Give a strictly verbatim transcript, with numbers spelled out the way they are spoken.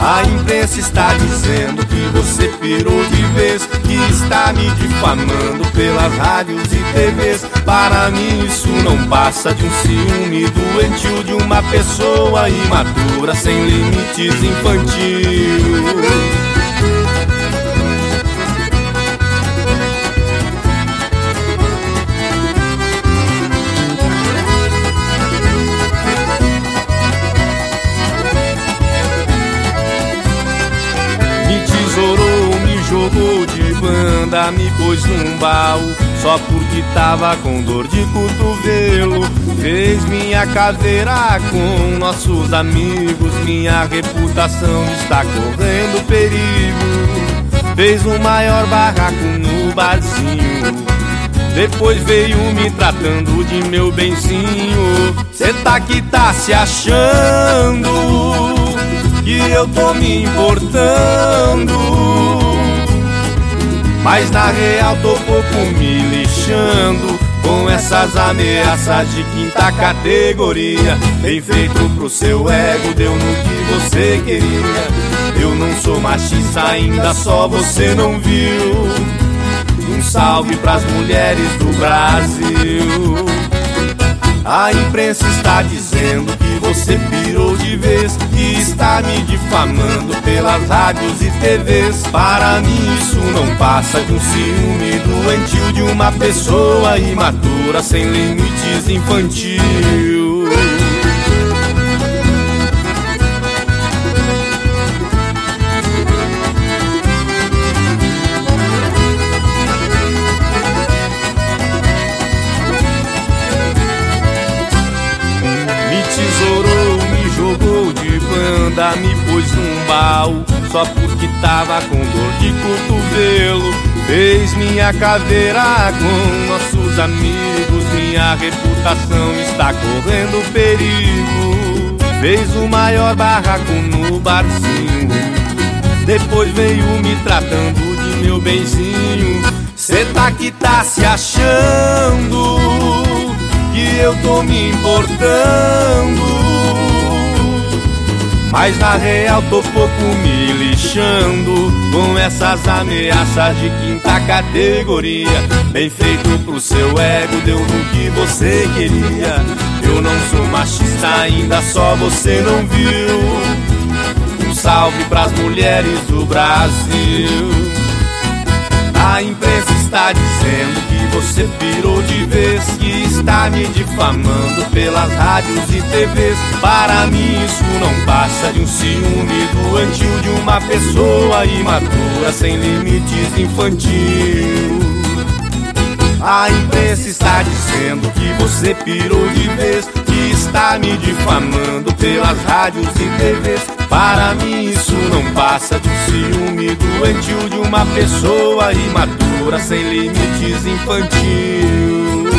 A imprensa está dizendo que você pirou de vez, que está me difamando pelas rádios e T Vs. Para mim isso não passa de um ciúme doentio de uma pessoa imatura, sem limites, infantil. Jogou de banda, me pôs num baú só porque tava com dor de cotovelo. Fez minha caveira com nossos amigos, minha reputação está correndo perigo. Fez o maior barraco no barzinho, depois veio me tratando de meu benzinho. Cê tá que tá se achando que eu tô me importando, mas na real tô pouco me lixando com essas ameaças de quinta categoria. Bem feito pro seu ego, deu no que você queria. Eu não sou machista ainda, só você não viu. Um salve pras mulheres do Brasil. A imprensa está dizendo que você pirou de vez, que está me difamando pelas rádios e T Vs. Para mim isso não passa de um ciúme doentio de uma pessoa imatura, sem limites, infantil. Tesourou, me jogou de banda, me pôs num baú só porque tava com dor de cotovelo. Fez minha caveira com nossos amigos, minha reputação está correndo perigo. Fez o maior barraco no barzinho, depois veio me tratando de meu benzinho. Cê tá que tá se achando que eu tô me importando, mas na real tô pouco me lixando com essas ameaças de quinta categoria. Bem feito pro seu ego, deu no que você queria. Eu não sou machista ainda, só você não viu. Um salve pras mulheres do Brasil. A imprensa está dizendo que você pirou de vez, que está me difamando pelas rádios e T Vs. Para mim isso não passa de um ciúme doentio de uma pessoa imatura, sem limites, infantil. A imprensa está dizendo que você pirou de vez, que está me difamando pelas rádios e T Vs. Para mim isso não passa de um ciúme doentio de uma pessoa imatura, sem limites, infantil.